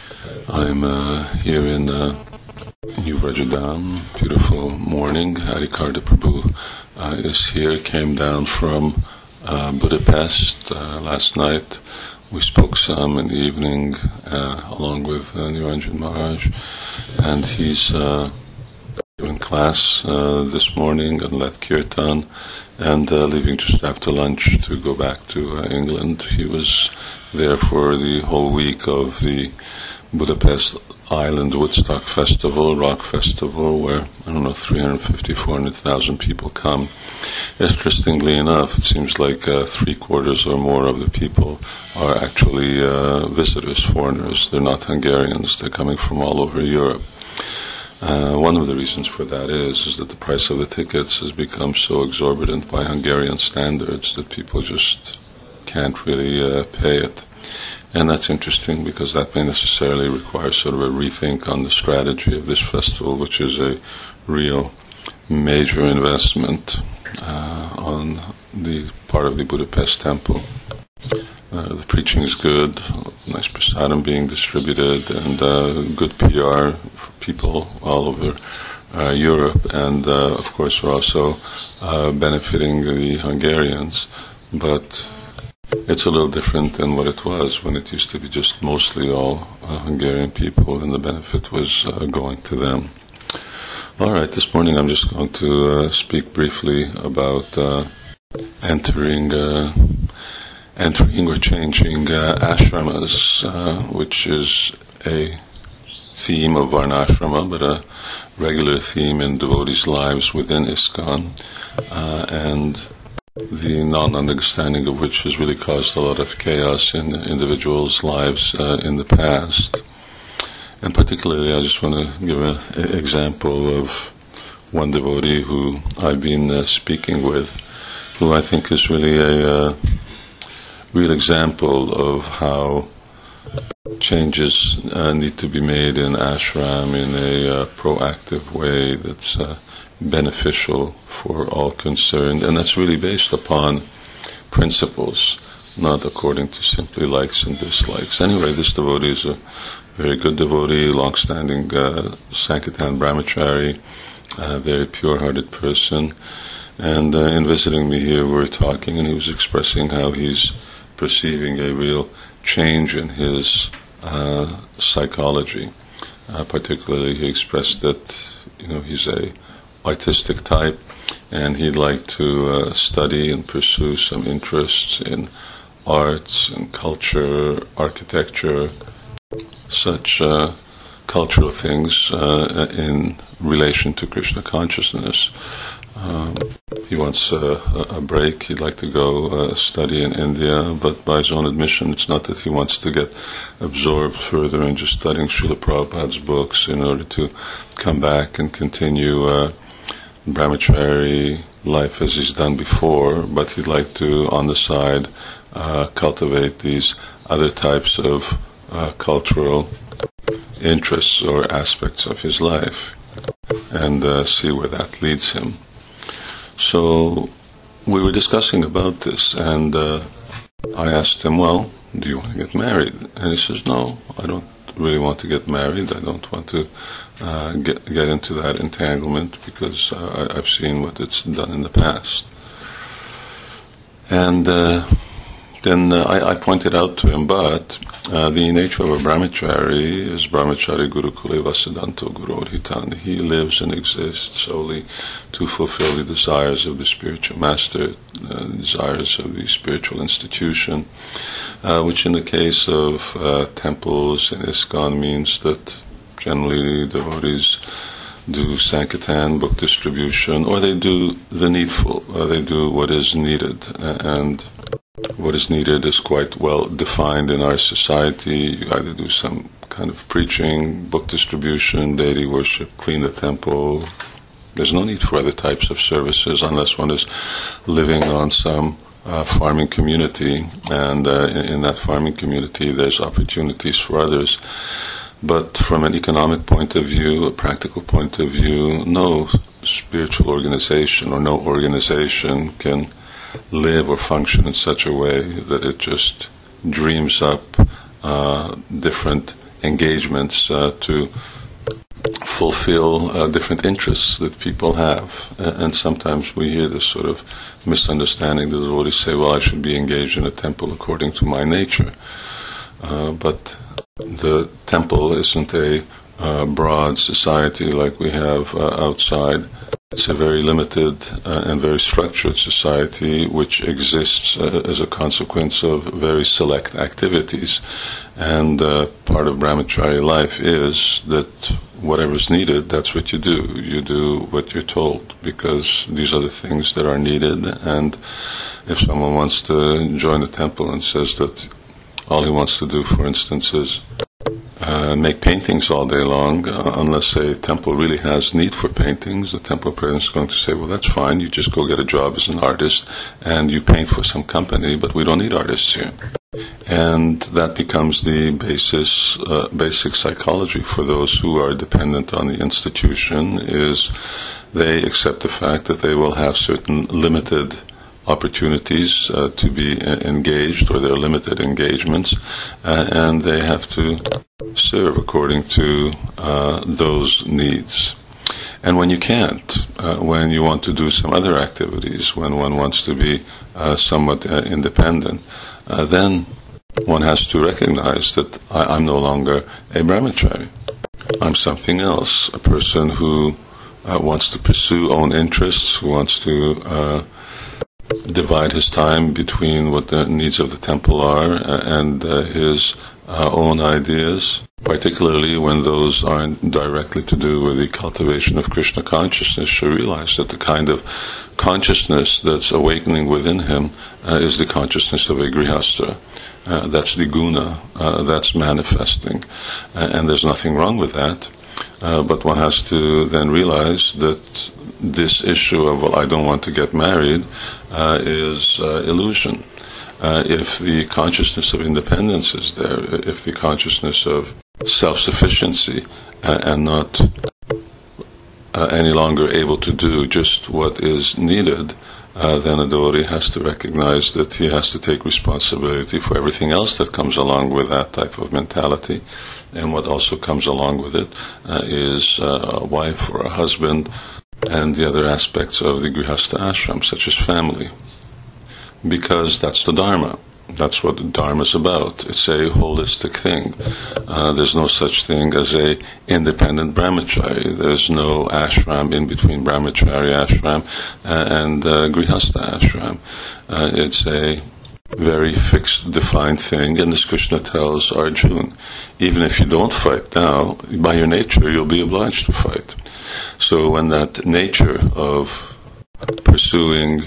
I'm here in New Rajadam. Beautiful morning. Harikarda Prabhu is here. Came down from Budapest last night. We spoke some in the evening along with Niranjan Maharaj, and he's in class this morning and led Kirtan, and leaving just after lunch to go back to England. He was there for the whole week of the Budapest Island Woodstock Festival, Rock Festival, where, 350, 400,000 people come. Interestingly enough, it seems like 3/4 or more of the people are actually visitors, foreigners. They're not Hungarians. They're coming from all over Europe. One of the reasons for that is that the price of the tickets has become so exorbitant by Hungarian standards that people just can't really pay it. And that's interesting because that may necessarily require sort of a rethink on the strategy of this festival, which is a real major investment on the part of the Budapest temple. The preaching is good, nice prasadam being distributed, and good PR for people all over Europe, and of course we're also benefiting the Hungarians, but it's a little different than what it was when it used to be just mostly all Hungarian people, and the benefit was going to them. All right, this morning I'm just going to speak briefly about entering or changing ashramas, which is a theme of Varnashrama, but a regular theme in devotees' lives within ISKCON, and the non-understanding of which has really caused a lot of chaos in individuals' lives in the past. And particularly, I just want to give an example of one devotee who I've been speaking with, who I think is really a real example of how changes need to be made in ashram in a proactive way that's beneficial for all concerned, and that's really based upon principles, not according to simply likes and dislikes. Anyway, this devotee is a very good devotee, long-standing Sankirtan brahmachari, a very pure-hearted person, and in visiting me here we were talking, and he was expressing how he's perceiving a real change in his psychology. Particularly, he expressed that he's a artistic type, and he'd like to study and pursue some interests in arts and culture, architecture, such cultural things in relation to Krishna consciousness. He wants a break. He'd like to go study in India, but by his own admission, it's not that he wants to get absorbed further in just studying Srila Prabhupada's books in order to come back and continue brahmachari life as he's done before, but he'd like to, on the side, cultivate these other types of cultural interests or aspects of his life, and see where that leads him. So we were discussing about this, and I asked him, well, do you want to get married? And he says, no, I don't really want to get married. I don't want to get into that entanglement because I've seen what it's done in the past. And then I pointed out to him, but the nature of a brahmachari is brahmachari gurukule vasadanto gurodhitan. He lives and exists solely to fulfill the desires of the spiritual master, desires of the spiritual institution, which in the case of temples in ISKCON means that generally devotees do Sankirtan, book distribution, or they do the needful, or they do what is needed, and what is needed is quite well defined in our society. You either do some kind of preaching, book distribution, deity worship, clean the temple. There's no need for other types of services unless one is living on some farming community, and in that farming community there's opportunities for others. But from an economic point of view, a practical point of view, no spiritual organization or no organization can live or function in such a way that it just dreams up different engagements to fulfill different interests that people have. And sometimes we hear this sort of misunderstanding. The devotees say, well, I should be engaged in a temple according to my nature. But the temple isn't a broad society like we have outside. It's a very limited and very structured society which exists as a consequence of very select activities. And part of brahmachari life is that whatever's needed, that's what you do. You do what you're told, because these are the things that are needed. And if someone wants to join the temple and says that all he wants to do, for instance, is make paintings all day long, unless a temple really has need for paintings, the temple president is going to say, well, that's fine, you just go get a job as an artist and you paint for some company, but we don't need artists here. And that becomes the basic psychology for those who are dependent on the institution, is they accept the fact that they will have certain limited opportunities to be engaged, or their limited engagements, and they have to serve according to those needs. And when you can't, when you want to do some other activities, when one wants to be somewhat independent, then one has to recognize that I'm no longer a brahmachari. I'm something else, a person who wants to pursue own interests, who wants to divide his time between what the needs of the temple are and his own ideas, particularly when those aren't directly to do with the cultivation of Krishna consciousness, should realize that the kind of consciousness that's awakening within him is the consciousness of a grihastha. That's the guna, that's manifesting, and there's nothing wrong with that. But one has to then realize that this issue of, well, I don't want to get married, is illusion. If the consciousness of independence is there, if the consciousness of self-sufficiency and not any longer able to do just what is needed, then a devotee has to recognize that he has to take responsibility for everything else that comes along with that type of mentality. And what also comes along with it is a wife or a husband, and the other aspects of the grihastha ashram, such as family. Because that's the dharma. That's what the dharma is about. It's a holistic thing. There's no such thing as a independent brahmachari. There's no ashram in between brahmachari ashram and grihastha ashram. It's a very fixed, defined thing, and as Krishna tells Arjuna, even if you don't fight now, by your nature you'll be obliged to fight. So when that nature of pursuing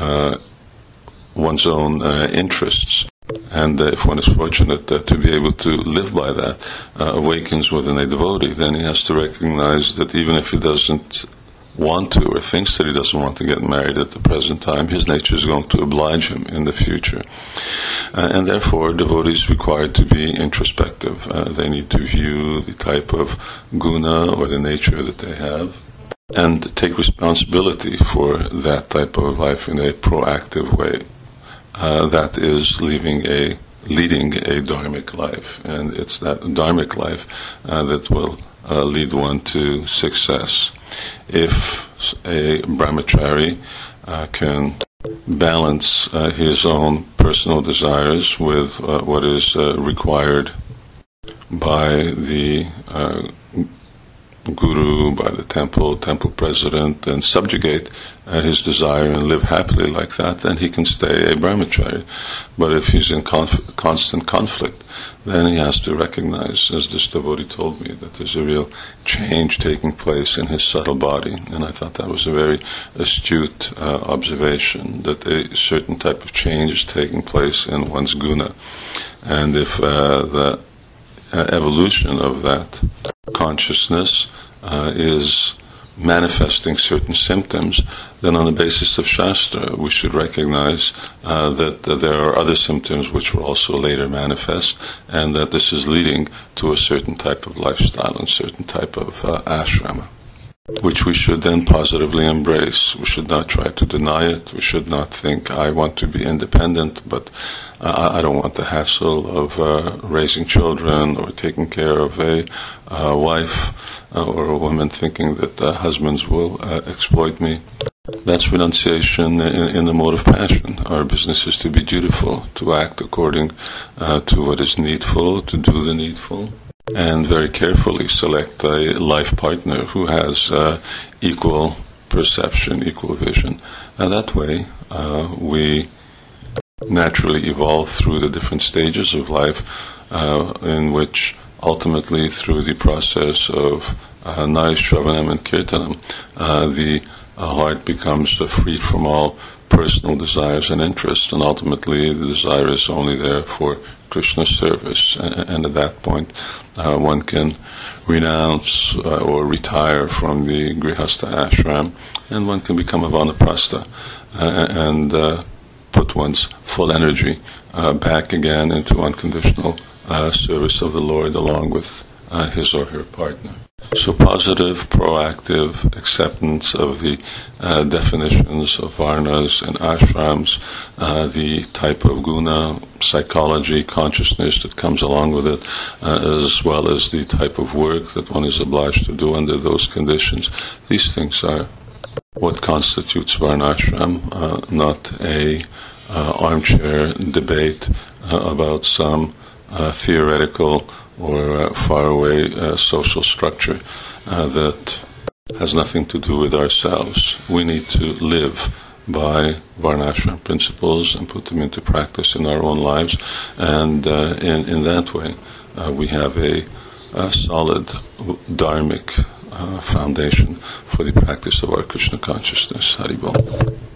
one's own interests, and if one is fortunate to be able to live by that, awakens within a devotee, then he has to recognize that even if he doesn't want to, or thinks that he doesn't want to get married at the present time, his nature is going to oblige him in the future. And therefore, devotees are required to be introspective. They need to view the type of guna, or the nature that they have, and take responsibility for that type of life in a proactive way. That is leading a dharmic life, and it's that dharmic life that will lead one to success. If a brahmachari can balance his own personal desires with what is required by the guru, by the temple president, and subjugate his desire and live happily like that, then he can stay a brahmachari. But if he's in constant conflict, then he has to recognize, as this devotee told me, that there's a real change taking place in his subtle body. And I thought that was a very astute observation, that a certain type of change is taking place in one's guna. And if the evolution of that consciousness is manifesting certain symptoms, then on the basis of Shastra we should recognize that there are other symptoms which will also later manifest, and that this is leading to a certain type of lifestyle and certain type of ashrama. which we should then positively embrace. We should not try to deny it. We should not think, I want to be independent, but I don't want the hassle of raising children or taking care of a wife or a woman, thinking that husbands will exploit me. That's renunciation in the mode of passion. Our business is to be dutiful, to act according to what is needful, to do the needful, and very carefully select a life partner who has equal perception, equal vision. And that way, we naturally evolve through the different stages of life, in which ultimately through the process of Nari, Shravanam and Kirtanam, the heart becomes free from all personal desires and interests, and ultimately the desire is only there for Krishna's service. And at that point, one can renounce or retire from the Grihastha ashram, and one can become a Vanaprastha and put one's full energy back again into unconditional service of the Lord along with his or her partner. So positive, proactive acceptance of the definitions of varnas and ashrams, the type of guna, psychology, consciousness that comes along with it, as well as the type of work that one is obliged to do under those conditions. These things are what constitutes varnashram, not a armchair debate about some theoretical or faraway social structure that has nothing to do with ourselves. We need to live by varnashram principles and put them into practice in our own lives, and in that way we have a solid dharmic foundation for the practice of our Krishna consciousness. Haribol.